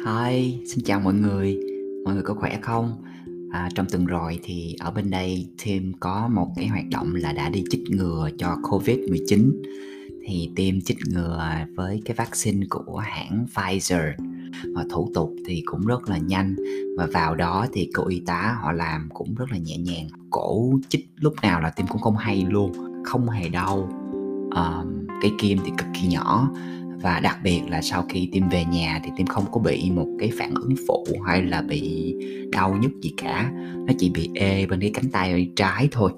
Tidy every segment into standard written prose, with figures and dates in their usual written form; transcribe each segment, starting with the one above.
Hi, xin chào mọi người có khỏe không? Trong tuần rồi thì ở bên đây team có một cái hoạt động là đã đi chích ngừa cho Covid-19. Thì team chích ngừa với cái vaccine của hãng Pfizer và thủ tục thì cũng rất là nhanh, và vào đó thì cô y tá họ làm cũng rất là nhẹ nhàng. Cổ chích lúc nào là team cũng không hay luôn, không hề đau. Cái kim thì cực kỳ nhỏ, và đặc biệt là sau khi tiêm về nhà thì tiêm không có bị một cái phản ứng phụ hay là bị đau nhức gì cả. Nó chỉ bị ê bên cái cánh tay trái thôi.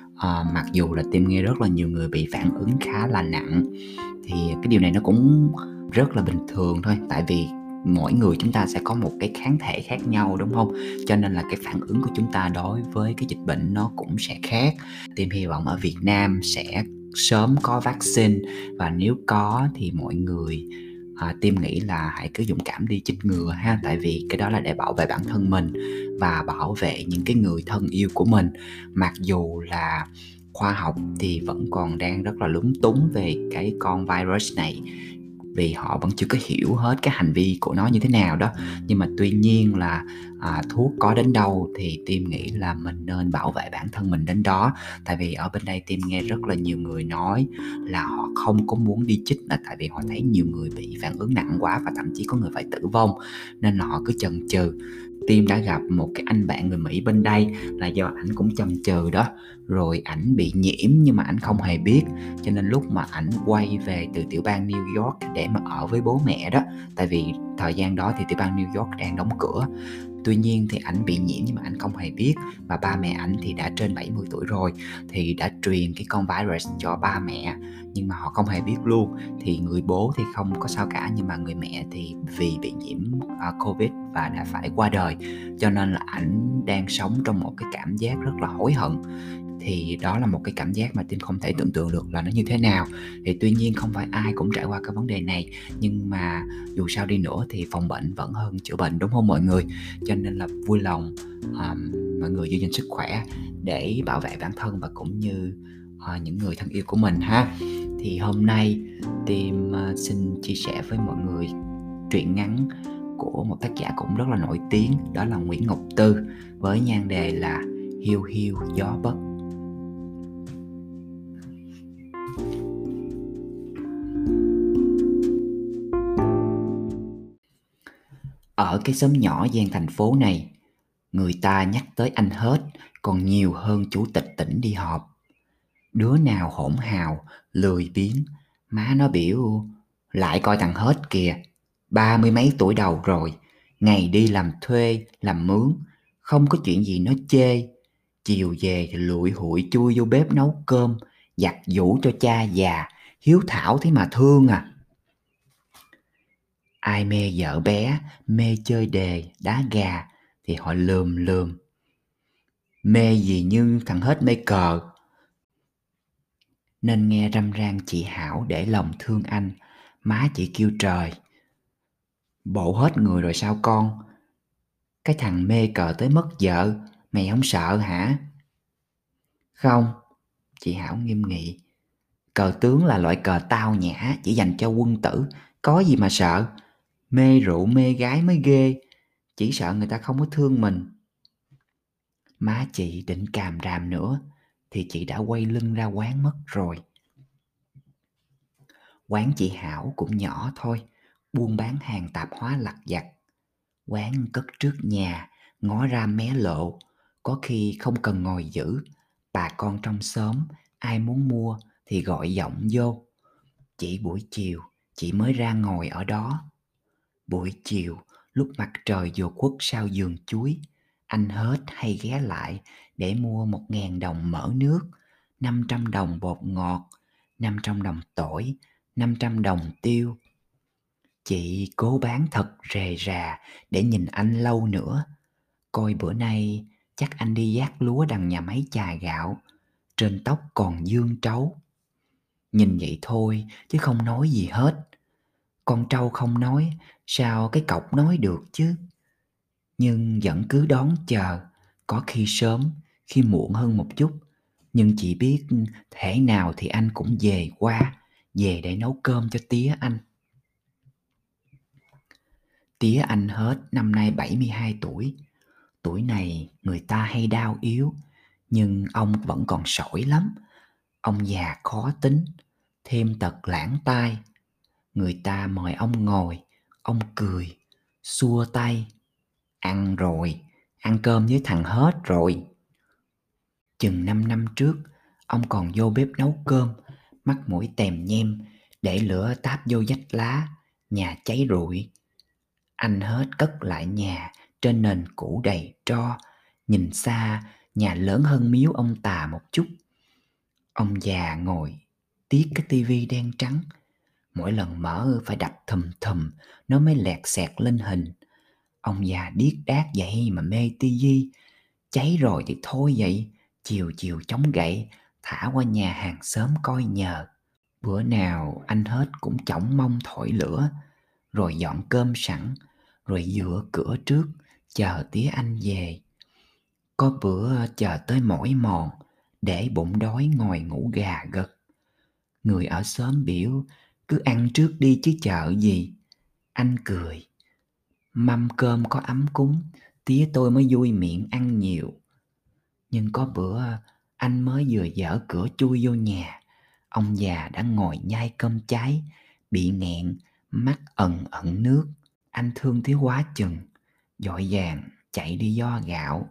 Mặc dù là tiêm nghe rất là nhiều người bị phản ứng khá là nặng, thì cái điều này nó cũng rất là bình thường thôi, tại vì mỗi người chúng ta sẽ có một cái kháng thể khác nhau, đúng không? Cho nên là cái phản ứng của chúng ta đối với cái dịch bệnh nó cũng sẽ khác. Team hy vọng ở Việt Nam sẽ sớm có vaccine, và nếu có thì mọi người Team nghĩ là hãy cứ dũng cảm đi chích ngừa ha, tại vì cái đó là để bảo vệ bản thân mình và bảo vệ những cái người thân yêu của mình. Mặc dù là khoa học thì vẫn còn đang rất là lúng túng về cái con virus này, vì họ vẫn chưa có hiểu hết cái hành vi của nó như thế nào đó. Nhưng mà tuy nhiên là thuốc có đến đâu thì Tim nghĩ là mình nên bảo vệ bản thân mình đến đó. Tại vì ở bên đây Tim nghe rất là nhiều người nói là họ không có muốn đi chích là tại vì họ thấy nhiều người bị phản ứng nặng quá, và thậm chí có người phải tử vong, nên là họ cứ chần chừ. Tim đã gặp một cái anh bạn người Mỹ bên đây là do ảnh cũng chần chừ đó, rồi ảnh bị nhiễm nhưng mà ảnh không hề biết, cho nên lúc mà ảnh quay về từ tiểu bang New York để mà ở với bố mẹ đó, tại vì thời gian đó thì tiểu bang New York đang đóng cửa. Tuy nhiên thì ảnh bị nhiễm nhưng mà ảnh không hề biết, và ba mẹ ảnh thì đã trên 70 tuổi rồi, thì đã truyền cái con virus cho ba mẹ nhưng mà họ không hề biết luôn. Thì người bố thì không có sao cả, nhưng mà người mẹ thì vì bị nhiễm Covid và đã phải qua đời, cho nên là ảnh đang sống trong một cái cảm giác rất là hối hận. Thì đó là một cái cảm giác mà Tim không thể tưởng tượng được là nó như thế nào. Thì tuy nhiên không phải ai cũng trải qua cái vấn đề này, nhưng mà dù sao đi nữa thì phòng bệnh vẫn hơn chữa bệnh, đúng không mọi người? Cho nên là vui lòng mọi người giữ gìn sức khỏe để bảo vệ bản thân và cũng như những người thân yêu của mình ha. Thì hôm nay Tim xin chia sẻ với mọi người truyện ngắn của một tác giả cũng rất là nổi tiếng, đó là Nguyễn Ngọc Tư, với nhan đề là Hiu Hiu Gió Bất. Ở cái xóm nhỏ gian thành phố này, người ta nhắc tới anh hết còn nhiều hơn chủ tịch tỉnh đi họp. Đứa nào hỗn hào, lười biếng, má nó biểu lại coi thằng hết kìa, 30 mấy tuổi đầu rồi, ngày đi làm thuê, làm mướn, không có chuyện gì nó chê. Chiều về thì lụi hụi chui vô bếp nấu cơm, giặt giũ cho cha già, hiếu thảo thế mà thương à. Ai mê vợ bé, mê chơi đề, đá gà thì họ lườm lườm. Mê gì như thằng hết mê cờ. Nên nghe râm ran chị Hảo để lòng thương anh, má chị kêu trời. Bộ hết người rồi sao con? Cái thằng mê cờ tới mất vợ, mày không sợ hả? Không, chị Hảo nghiêm nghị. Cờ tướng là loại cờ tao nhã, chỉ dành cho quân tử, có gì mà sợ. Mê rượu mê gái mới ghê, chỉ sợ người ta không có thương mình. Má chị định càm ràm nữa thì chị đã quay lưng ra quán mất rồi. Quán chị Hảo cũng nhỏ thôi, buôn bán hàng tạp hóa lặt vặt. Quán cất trước nhà, ngó ra mé lộ, có khi không cần ngồi giữ. Bà con trong xóm, ai muốn mua thì gọi giọng vô. Chỉ buổi chiều, chị mới ra ngồi ở đó. Buổi chiều, lúc mặt trời vừa khuất sau vườn chuối, anh hết hay ghé lại để mua 1.000 đồng mỡ nước, 500 đồng bột ngọt, 500 đồng tỏi, 500 đồng tiêu. Chị cố bán thật rề rà để nhìn anh lâu nữa. Coi bữa nay chắc anh đi vác lúa đằng nhà máy chài gạo, trên tóc còn vương trấu. Nhìn vậy thôi chứ không nói gì hết. Con trâu không nói, sao cái cọc nói được chứ? Nhưng vẫn cứ đón chờ, có khi sớm, khi muộn hơn một chút. Nhưng chị biết thể nào thì anh cũng về qua, về để nấu cơm cho tía anh. Tía anh hết năm nay 72 tuổi. Tuổi này người ta hay đau yếu, nhưng ông vẫn còn sỏi lắm. Ông già khó tính, thêm tật lãng tai. Người ta mời ông ngồi, ông cười, xua tay. Ăn rồi, ăn cơm với thằng hết rồi. Chừng 5 năm trước, ông còn vô bếp nấu cơm, mắt mũi tèm nhem, để lửa táp vô vách lá, nhà cháy rụi. Anh hết cất lại nhà trên nền cũ đầy tro, nhìn xa, nhà lớn hơn miếu ông Tà một chút. Ông già ngồi tiếc cái tivi đen trắng, mỗi lần mở phải đập thùm thùm nó mới lẹt xẹt lên hình. Ông già điếc đát vậy mà mê tivi, cháy rồi thì thôi vậy, chiều chiều chống gậy thả qua nhà hàng xóm coi nhờ. Bữa nào anh hết cũng chổng mông thổi lửa, rồi dọn cơm sẵn, rồi dựa cửa trước chờ tía anh về. Có bữa chờ tới mỏi mòn, để bụng đói ngồi ngủ gà gật. Người ở xóm biểu cứ ăn trước đi chứ chờ gì. Anh cười, mâm cơm có ấm cúng, tía tôi mới vui miệng ăn nhiều. Nhưng có bữa anh mới vừa dở cửa chui vô nhà, ông già đã ngồi nhai cơm cháy, bị nghẹn, mắt ẩn ẩn nước. Anh thương tía quá chừng, vội vàng chạy đi vo gạo.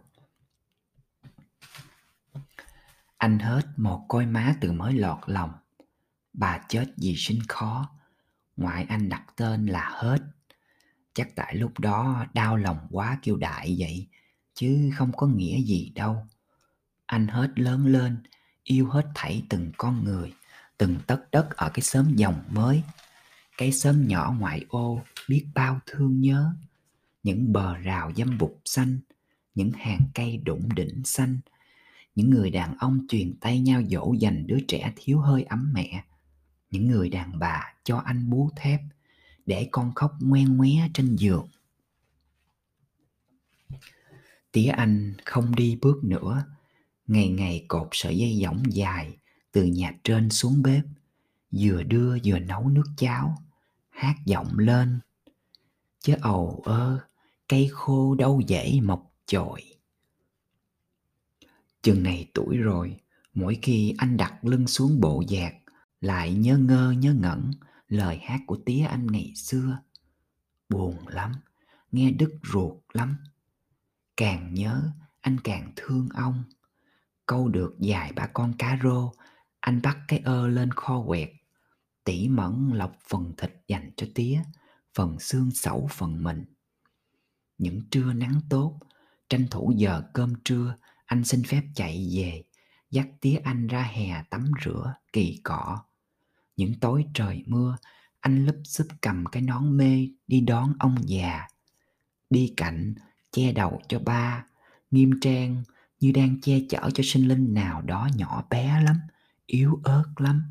Anh hết một coi má từ mới lọt lòng. Bà chết vì sinh khó, ngoại anh đặt tên là Hết. Chắc tại lúc đó đau lòng quá kêu đại vậy, chứ không có nghĩa gì đâu. Anh Hết lớn lên, yêu hết thảy từng con người, từng tấc đất ở cái xóm Dòng Mới. Cái xóm nhỏ ngoại ô biết bao thương nhớ. Những bờ rào dâm bụt xanh, những hàng cây đủng đỉnh xanh, những người đàn ông truyền tay nhau dỗ dành đứa trẻ thiếu hơi ấm mẹ, những người đàn bà cho anh bú thép để con khóc ngoen ngoé trên giường. Tía anh không đi bước nữa, ngày ngày cột sợi dây dỏng dài từ nhà trên xuống bếp, vừa đưa vừa nấu nước cháo, hát giọng lên: chứ ầu ơ, cây khô đâu dễ mọc chồi. Chừng này tuổi rồi, mỗi khi anh đặt lưng xuống bộ dạc, lại nhớ ngơ nhớ ngẩn lời hát của tía anh ngày xưa. Buồn lắm, nghe đứt ruột lắm. Càng nhớ, anh càng thương ông. Câu được vài ba con cá rô, anh bắt cái ơ lên kho quẹt, tỉ mẩn lọc phần thịt dành cho tía, phần xương sẩu phần mình. Những trưa nắng tốt, tranh thủ giờ cơm trưa, anh xin phép chạy về, dắt tía anh ra hè tắm rửa, kỳ cọ. Những tối trời mưa, anh lúp xúp cầm cái nón mê đi đón ông già. Đi cạnh, che đầu cho ba, nghiêm trang như đang che chở cho sinh linh nào đó nhỏ bé lắm, yếu ớt lắm.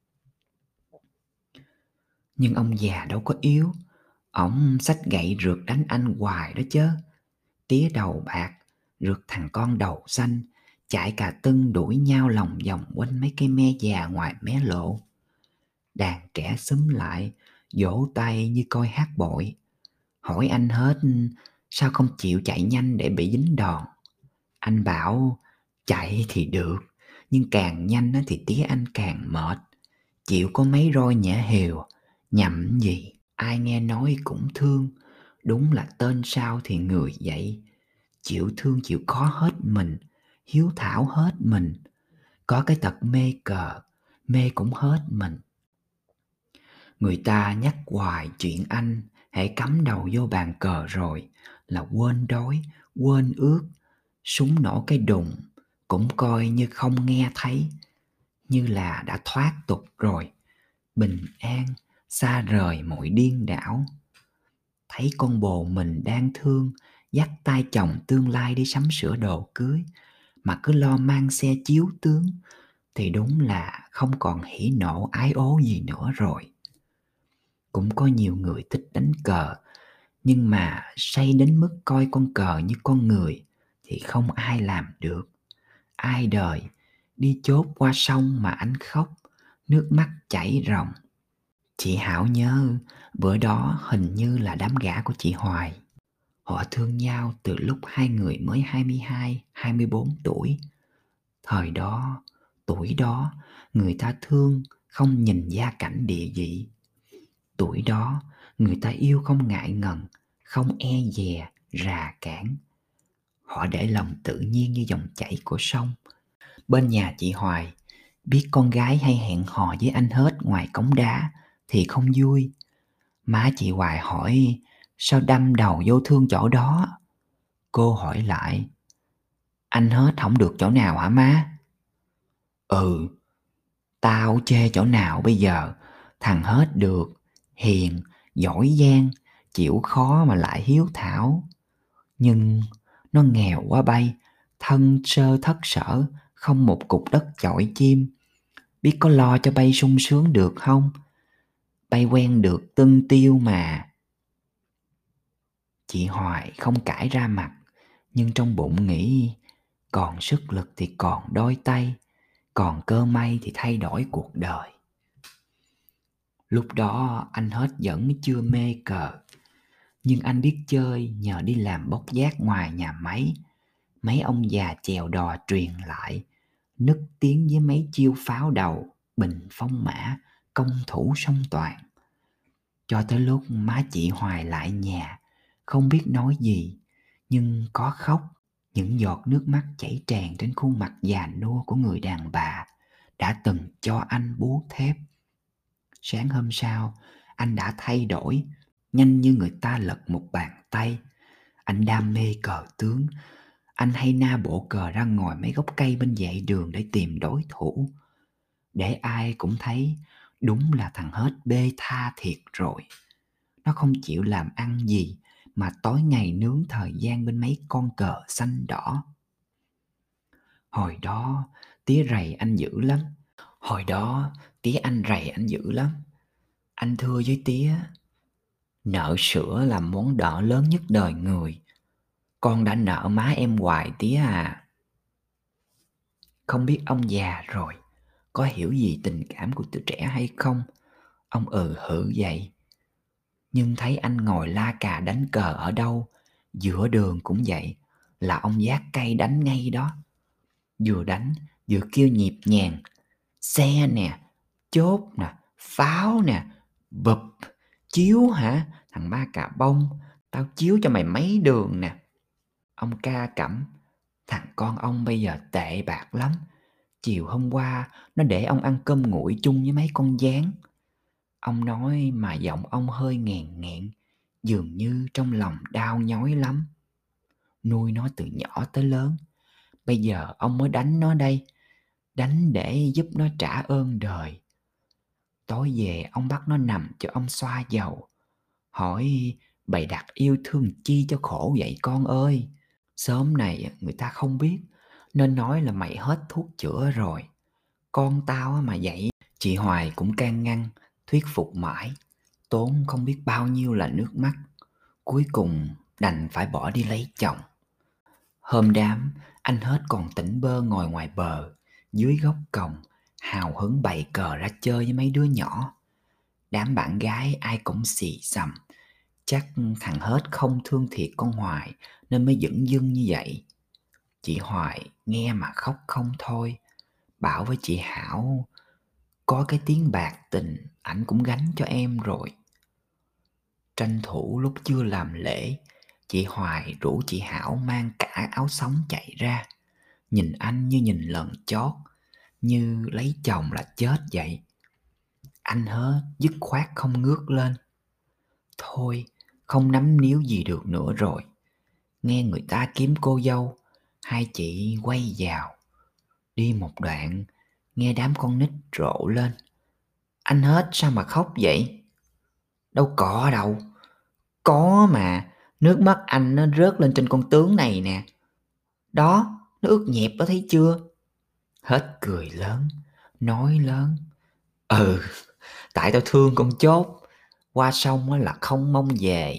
Nhưng ông già đâu có yếu, ổng xách gậy rượt đánh anh hoài đó chứ. Tía đầu bạc rượt thằng con đầu xanh, chạy cà tưng đuổi nhau lòng vòng quanh mấy cây me già ngoài mé lộ. Đàn trẻ xúm lại, vỗ tay như coi hát bội. Hỏi anh Hết sao không chịu chạy nhanh để bị dính đòn. Anh bảo chạy thì được, nhưng càng nhanh thì tía anh càng mệt. Chịu có mấy roi nhả hều, nhậm gì, ai nghe nói cũng thương. Đúng là tên sao thì người vậy. Chịu thương chịu khó hết mình, hiếu thảo hết mình. Có cái tật mê cờ, mê cũng hết mình. Người ta nhắc hoài chuyện anh, hễ cắm đầu vô bàn cờ rồi là quên đói, quên ước. Súng nổ cái đùng cũng coi như không nghe thấy, như là đã thoát tục rồi, bình an, xa rời mọi điên đảo. Thấy con bồ mình đang thương, dắt tay chồng tương lai đi sắm sửa đồ cưới, mà cứ lo mang xe chiếu tướng, thì đúng là không còn hỉ nộ ái ố gì nữa rồi. Cũng có nhiều người thích đánh cờ, nhưng mà say đến mức coi con cờ như con người thì không ai làm được. Ai đời đi chốt qua sông mà anh khóc, nước mắt chảy ròng. Chị Hảo nhớ bữa đó hình như là đám gả của chị Hoài. Họ thương nhau từ lúc hai người mới 22, 24 tuổi. Thời đó, tuổi đó, người ta thương không nhìn gia cảnh địa vị. Tuổi đó, người ta yêu không ngại ngần, không e dè, rà cản. Họ để lòng tự nhiên như dòng chảy của sông. Bên nhà chị Hoài, biết con gái hay hẹn hò với anh hết ngoài cống đá thì không vui. Má chị Hoài hỏi sao đâm đầu vô thương chỗ đó. Cô hỏi lại, anh hết không được chỗ nào hả má? Ừ, tao chê chỗ nào bây giờ? Thằng hết được, hiền, giỏi giang, chịu khó mà lại hiếu thảo. Nhưng nó nghèo quá bay, thân sơ thất sở, không một cục đất chọi chim. Biết có lo cho bay sung sướng được không? Bay quen được tưng tiêu mà. Chị Hoài không cãi ra mặt, nhưng trong bụng nghĩ còn sức lực thì còn đôi tay, còn cơ may thì thay đổi cuộc đời. Lúc đó anh hết vẫn chưa mê cờ, nhưng anh biết chơi nhờ đi làm bốc vác ngoài nhà máy. Mấy ông già chèo đò truyền lại, nức tiếng với mấy chiêu pháo đầu, bình phong mã, công thủ song toàn. Cho tới lúc má chị Hoài lại nhà, không biết nói gì, nhưng có khóc. Những giọt nước mắt chảy tràn trên khuôn mặt già nua của người đàn bà đã từng cho anh bú thép. Sáng hôm sau, anh đã thay đổi, nhanh như người ta lật một bàn tay. Anh đam mê cờ tướng. Anh hay na bộ cờ ra ngồi mấy gốc cây bên vệ đường để tìm đối thủ. Để ai cũng thấy đúng là thằng hết bê tha thiệt rồi. Nó không chịu làm ăn gì mà tối ngày nướng thời gian bên mấy con cờ xanh đỏ. Hồi đó tía rầy anh dữ lắm. Anh thưa với tía, nợ sữa là món nợ lớn nhất đời người. Con đã nợ má em hoài tía à. Không biết ông già rồi có hiểu gì tình cảm của tụi trẻ hay không. Ông hử vậy. Nhưng thấy anh ngồi la cà đánh cờ ở đâu, giữa đường cũng vậy, là ông vác cây đánh ngay đó. Vừa đánh vừa kêu nhịp nhàng, xe nè, chốt nè, pháo nè, bụp, chiếu hả? Thằng ba cà bông, tao chiếu cho mày mấy đường nè. Ông ca cẩm, thằng con ông bây giờ tệ bạc lắm. Chiều hôm qua nó để ông ăn cơm nguội chung với mấy con gián. Ông nói mà giọng ông hơi nghèn nghẹn, dường như trong lòng đau nhói lắm. Nuôi nó từ nhỏ tới lớn, bây giờ ông mới đánh nó đây. Đánh để giúp nó trả ơn đời. Tối về ông bắt nó nằm cho ông xoa dầu. Hỏi bày đặt yêu thương chi cho khổ vậy con ơi. Sớm này người ta không biết, nên nói là mày hết thuốc chữa rồi. Con tao mà vậy. Chị Hoài cũng can ngăn, thuyết phục mãi, tốn không biết bao nhiêu là nước mắt. Cuối cùng đành phải bỏ đi lấy chồng. Hôm đám, anh hết còn tỉnh bơ ngồi ngoài bờ, dưới gốc còng, hào hứng bày cờ ra chơi với mấy đứa nhỏ. Đám bạn gái ai cũng xì xầm. Chắc thằng hết không thương thiệt con Hoài nên mới dửng dưng như vậy. Chị Hoài nghe mà khóc không thôi, bảo với chị Hảo, có cái tiếng bạc tình ảnh cũng gánh cho em rồi. Tranh thủ lúc chưa làm lễ, chị Hoài rủ chị Hảo mang cả áo sống chạy ra. Nhìn anh như nhìn lần chót, như lấy chồng là chết vậy. Anh hết dứt khoát không ngước lên. Thôi, không nắm níu gì được nữa rồi. Nghe người ta kiếm cô dâu, hai chị quay vào. Đi một đoạn, nghe đám con nít rộ lên. Anh hết sao mà khóc vậy? Đâu có đâu. Có mà, nước mắt anh nó rớt lên trên con tướng này nè. Đó, nó ướt nhẹp đó thấy chưa? Hết cười lớn, nói lớn. Ừ, tại tao thương con chốt, qua sông là không mong về.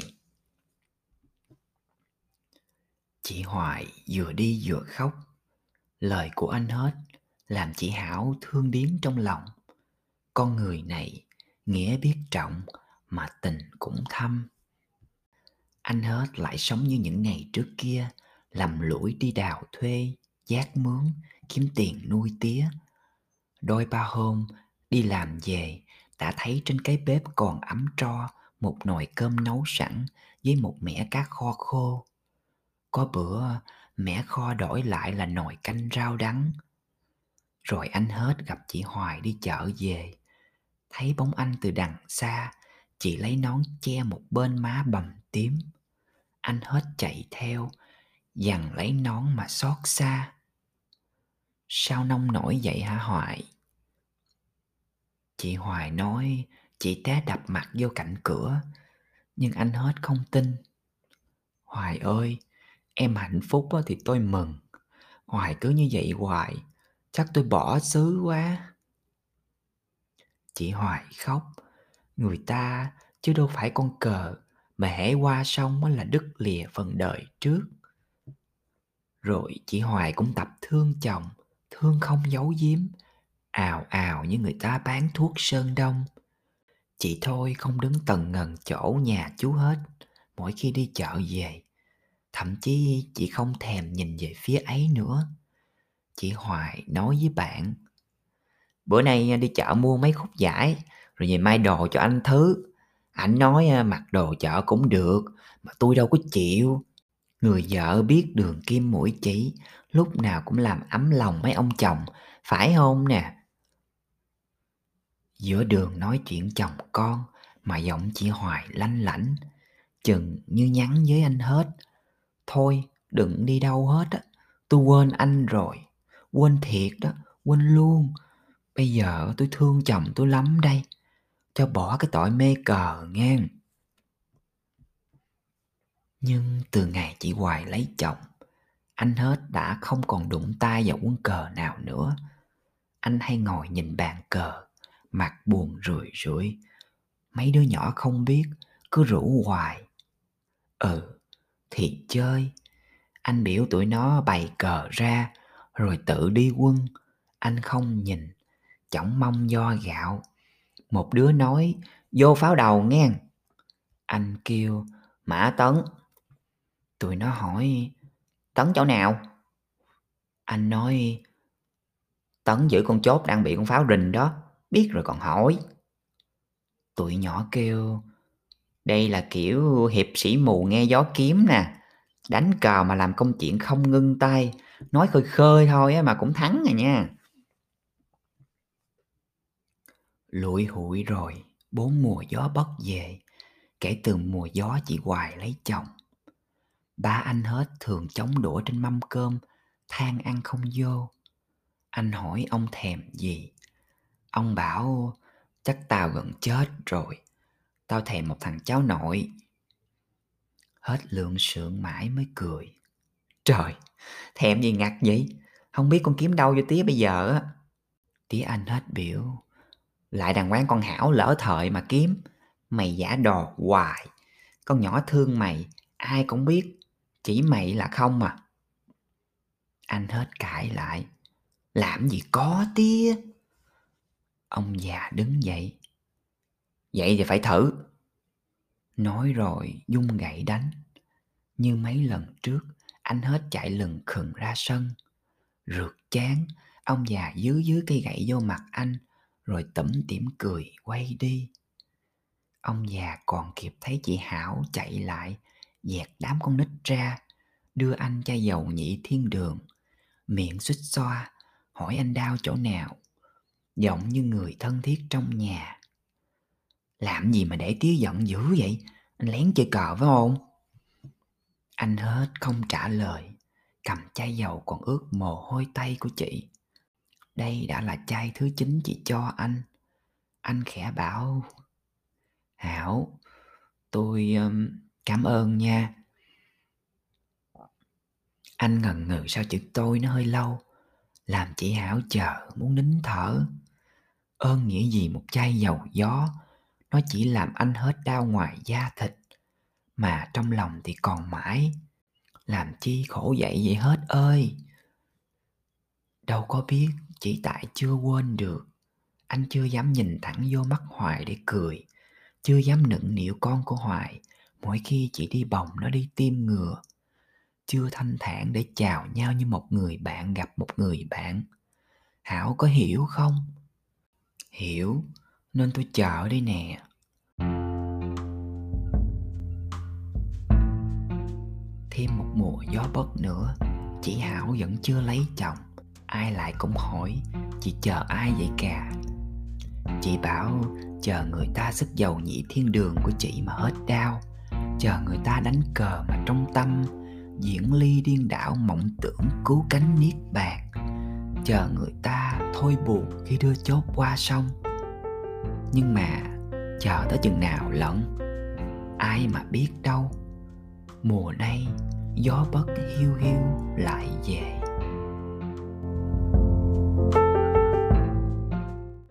Chị Hoài vừa đi vừa khóc. Lời của anh hết làm chị Hảo thương điếng trong lòng. Con người này Nghĩa biết trọng mà tình cũng thâm. Anh hết lại sống như những ngày trước kia, lầm lũi đi đào thuê, vác mướn, kiếm tiền nuôi tía. Đôi ba hôm đi làm về, đã thấy trên cái bếp còn ấm tro một nồi cơm nấu sẵn với một mẻ cá kho khô. Có bữa mẻ kho đổi lại là nồi canh rau đắng. Rồi anh hết gặp chị Hoài đi chợ về, thấy bóng anh từ đằng xa, chị lấy nón che một bên má bầm tím. Anh hết chạy theo, giằng lấy nón mà xót xa. Sao nông nổi vậy hả Hoài? Chị Hoài nói chị té đập mặt vô cạnh cửa, nhưng anh hết không tin. Hoài ơi, em hạnh phúc thì tôi mừng. Hoài cứ như vậy hoài, chắc tôi bỏ xứ quá. Chị Hoài khóc. Người ta chứ đâu phải con cờ mà hễ qua sông là đứt lìa phần đời trước. Rồi chị Hoài cũng tập thương chồng, thương không giấu giếm, ào ào như người ta bán thuốc sơn đông. Chị thôi không đứng tần ngần chỗ nhà chú hết mỗi khi đi chợ về. Thậm chí chị không thèm nhìn về phía ấy nữa. Chị Hoài nói với bạn: bữa nay đi chợ mua mấy khúc vải, rồi về may đồ cho anh Thứ. Anh nói mặc đồ chợ cũng được, mà tôi đâu có chịu. Người vợ biết đường kim mũi chỉ, lúc nào cũng làm ấm lòng mấy ông chồng, phải không nè? Giữa đường nói chuyện chồng con mà giọng chị Hoài lanh lảnh, chừng như nhắn với anh hết: thôi đừng đi đâu hết á, tôi quên anh rồi. Quên thiệt đó, quên luôn. Bây giờ tôi thương chồng tôi lắm đây, cho bỏ cái tội mê cờ ngang. Nhưng từ ngày chị Hoài lấy chồng, anh hết đã không còn đụng tay vào quân cờ nào nữa. Anh hay ngồi nhìn bàn cờ, mặt buồn rười rượi. Mấy đứa nhỏ không biết, cứ rủ hoài. Thì chơi. Anh biểu tụi nó bày cờ ra, rồi tự đi quân. Anh không nhìn, chỏng mông do gạo. Một đứa nói: vô pháo đầu nghe. Anh kêu: Mã Tấn. Tụi nó hỏi: Tấn chỗ nào? Anh nói: Tấn giữ con chốt đang bị con pháo rình đó, biết rồi còn hỏi. Tụi nhỏ kêu: đây là kiểu hiệp sĩ mù nghe gió kiếm nè. Đánh cờ mà làm công chuyện không ngưng tay, nói khơi khơi thôi mà cũng thắng rồi nha. Lụi hụi rồi, 4 mùa gió bất về, kể từ mùa gió chị Hoài lấy chồng. Ba anh hết thường chống đũa trên mâm cơm, than ăn không vô. Anh hỏi ông thèm gì, ông bảo: chắc tao gần chết rồi, tao thèm một thằng cháu nội. Hết lượm sượng mãi mới cười: trời, thèm gì ngặt vậy, không biết con kiếm đâu cho tía bây giờ á. Tía anh hết biểu: lại đàng hoàng con Hảo lỡ thời mà kiếm, mày giả đò hoài. Con nhỏ thương mày, ai cũng biết, chỉ mày là không à. Anh hết cãi lại: làm gì có tía. Ông già đứng dậy: vậy thì phải thử. Nói rồi vung gậy đánh. Như mấy lần trước, anh hết chạy lừng khừng ra sân. Rượt chán, ông già dưới dưới cây gậy vô mặt anh, rồi tủm tỉm cười quay đi. Ông già còn kịp thấy chị Hảo chạy lại, dẹt đám con nít ra, đưa anh chai dầu nhị thiên đường, miệng xuýt xoa, hỏi anh đau chỗ nào, giọng như người thân thiết trong nhà. Làm gì mà để tía giận dữ vậy? Anh lén chơi cờ phải không? Anh hết không trả lời, cầm chai dầu còn ướt mồ hôi tay của chị. Đây đã là chai thứ 9 chị cho anh. Anh khẽ bảo: Hảo, tôi cảm ơn nha. Anh ngần ngừ sao chữ tôi nó hơi lâu, làm chị Hảo chờ muốn nín thở. Ơn nghĩa gì một chai dầu gió, nó chỉ làm anh hết đau ngoài da thịt, mà trong lòng thì còn mãi. Làm chi khổ vậy hết ơi. Đâu có biết chỉ tại chưa quên được, Anh chưa dám nhìn thẳng vô mắt Hoài để cười, chưa dám nựng nịu con của Hoài mỗi khi chị đi bồng nó đi tiêm ngừa, chưa thanh thản để chào nhau như một người bạn gặp một người bạn. Hảo có hiểu không? Hiểu, nên tôi chờ đây nè. Thêm một mùa gió bấc nữa, chị Hảo vẫn chưa lấy chồng. Ai lại cũng hỏi chị chờ ai vậy cà. Chị bảo chờ người ta sức dầu nhị thiên đường của chị mà hết đau, chờ người ta đánh cờ mà trong tâm diễn ly điên đảo mộng tưởng cứu cánh niết bàn, chờ người ta thôi buồn khi đưa chốt qua sông. Nhưng mà chờ tới chừng nào lận, ai mà biết đâu. Mùa nay gió bấc hiu hiu lại về.